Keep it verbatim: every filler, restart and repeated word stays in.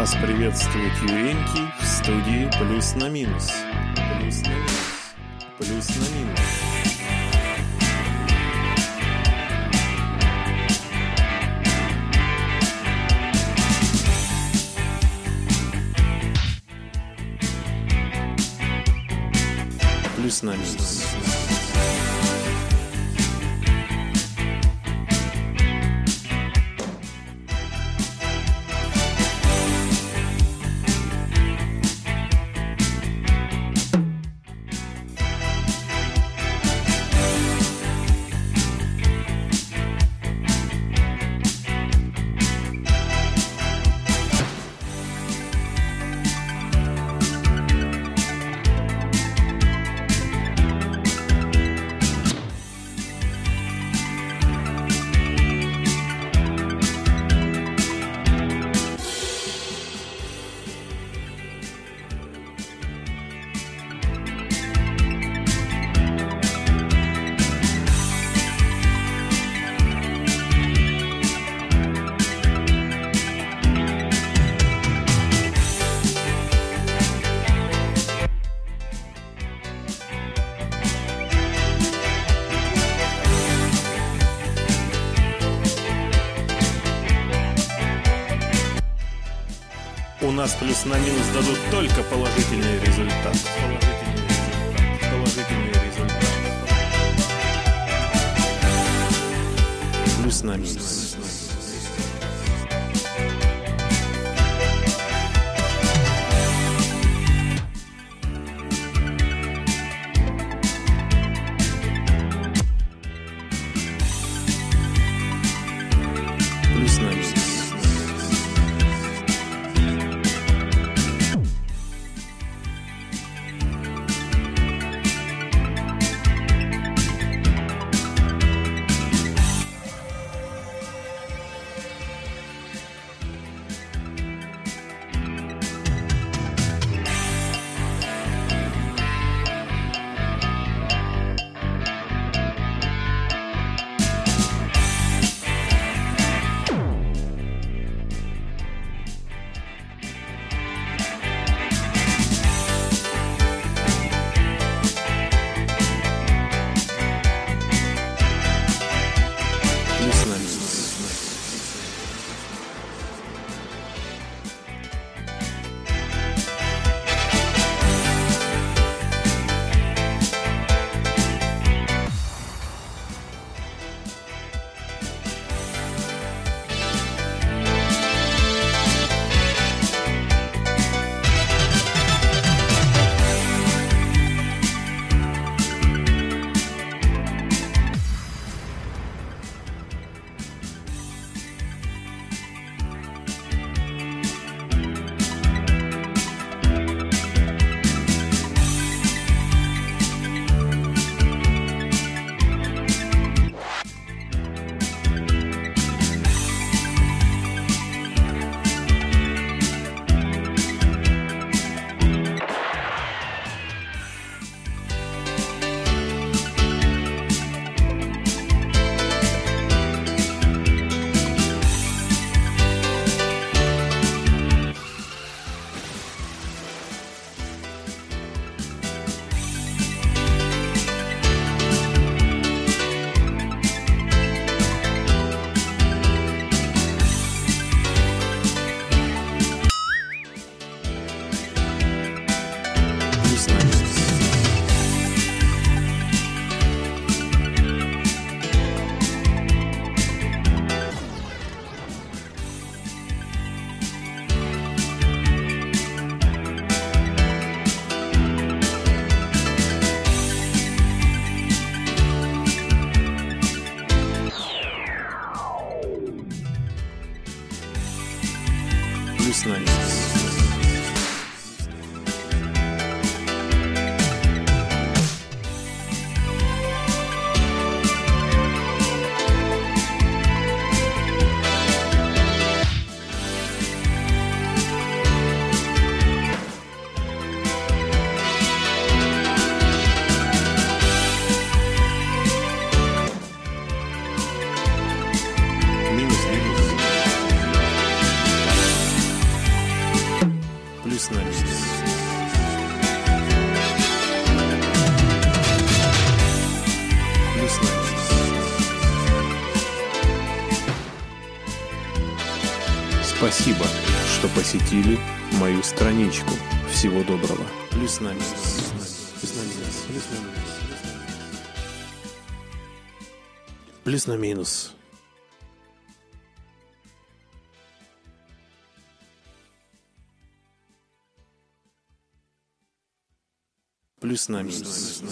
Вас приветствует Юренький в студии «Плюс на минус». Плюс на минус. Плюс на минус. Плюс на минус. У нас плюс на минус дадут только положительный результат. Положительный результат. Положительный результат. Плюс на минус. Плюс на минус. Плюс на минус. Плюс на минус. Спасибо, что посетили мою страничку. Всего доброго. Плюс на минус. Плюс на минус. Плюс на минус. Плюс на минус. Плюс на минус.